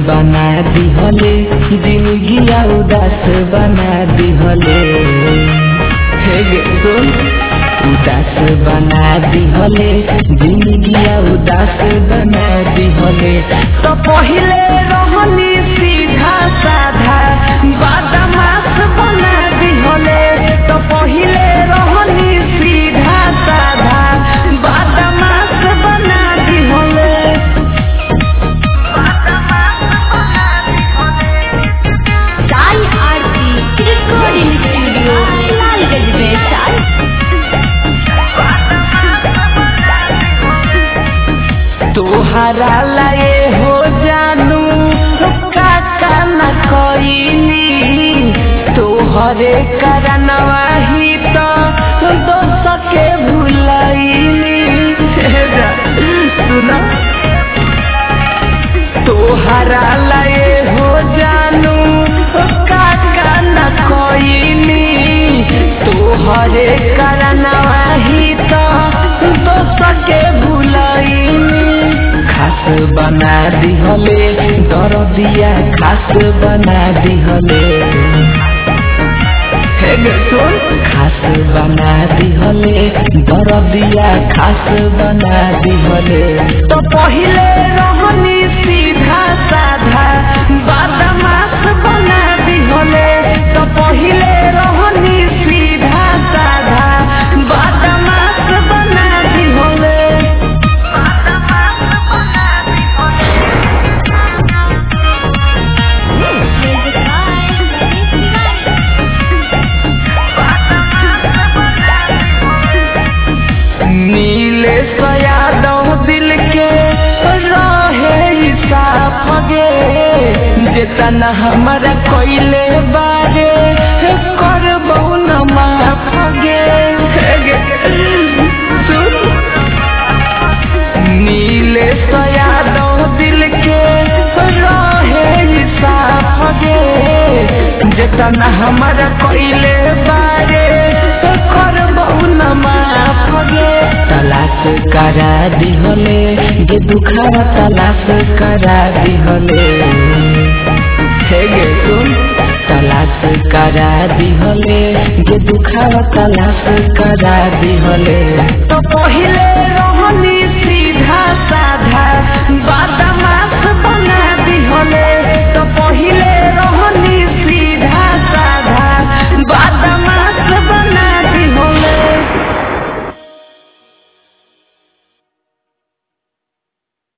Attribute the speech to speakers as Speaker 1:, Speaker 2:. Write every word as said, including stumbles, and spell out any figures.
Speaker 1: बना दिहले जिंदगी उदास बना दिहले हे गे सुन उदास बना दिहले जिंदगी उदास बना दिहले तो पहिले रहनी सीधा साधा बदमाश बना दिहले तो पहिले रहनी सीधा साधा बदमाश बना दिहले
Speaker 2: साई आरती रिकॉर्डिंग स्टूडियो लालगंज वैशाली।
Speaker 1: तोहरा लाए हो जानू काका न कोइली तोहरे करनवा ही तो दोस्त के भुलैली सुना तोहरा लाए हो जानू काका न कोइली तोहरे करनवा ही तो दोस्त के भुलैली खास बना दिहले दरदिया खास बना दिहले हे गे सुन खास बना दिहले दरदिया खास बना दिहले तो पहिले रहनी सीधा साधा बदमाश बना दिहले तो पहिले रहनी सीधा साधा बदमाश बना दिहले नीले यादव दिल के रहे साफ गे जेतना हमारा कोइले बारे करबौ न माफ गे नीले यादव दिल के रहे साफ गे जेतना हमारा कोइले बारे करबौ न माफ गे तलाश करा दिहले गे दुखावा तलाश करा दिहले हे गे सुन तलाश करा दिहले गे दुखावा तलाश करा दिहले तो पहिले